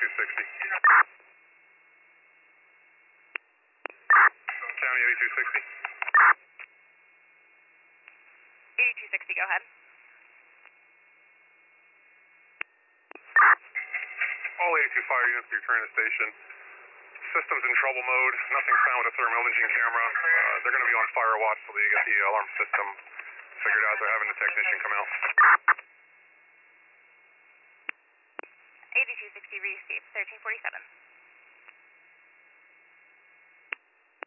8260. County 8260. 8260, go ahead. All 82 fire units return to station. System's in trouble mode. Nothing found with a thermal imaging camera. They're going to be on fire watch till they get the alarm system figured out. They're having the technician come out. 8260 received, 1347.